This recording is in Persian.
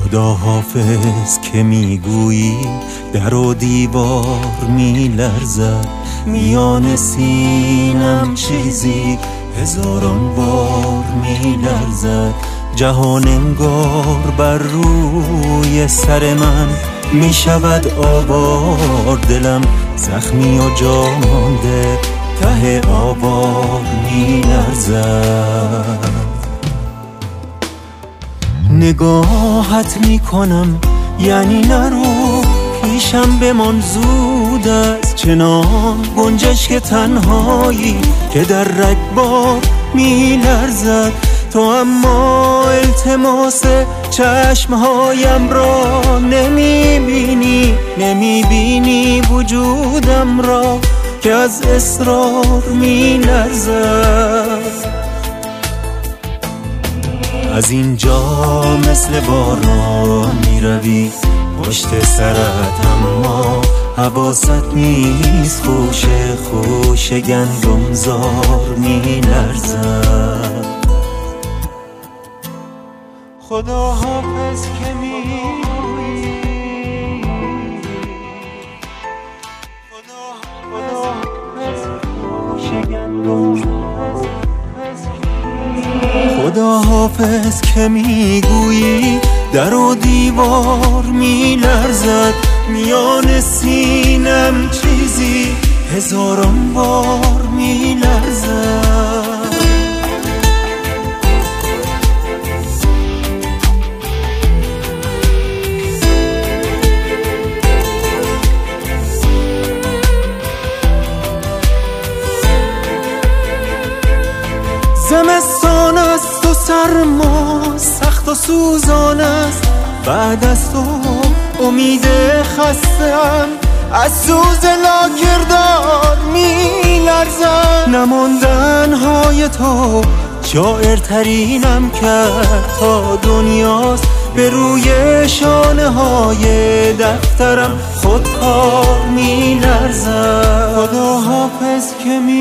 خدا حافظ که میگویی در و دیوار میلرزد، میان سینم چیزی هزاران بار میلرزد. جهان انگار بر روی سر من میشود آوار، دلم زخمی و جا مانده ته آوار میلرزد. نگاهت میکنم یعنی نرو پیشم بمان، زود است چنان گنجشک تنهایی که در رگبار میلرزد. تو اما التماس چشمهایم را نمیبینی، نمیبینی وجودم را که از اصرار میلرزد. از اینجا مثل باران میروی پشت سرت، اما حواست نیست، خوشه خوشه گندمزار میلرزد. خدا حافظ که میگویی، خدا حافظ خوشه گندمزار، خدا حافظ که میگویی در و دیوار میلرزد، میان سینم چیزی هزاران بار میلرزد. زمستان است و سرما سخت و سوزان است، بعد از تو امید خستم، از سوز لاکردار میلرزم. نماندن های تو شاعرترینم کرد تا دنیاست، به روی شانه های دفترم خودکار میلرزم. خدا حافظ که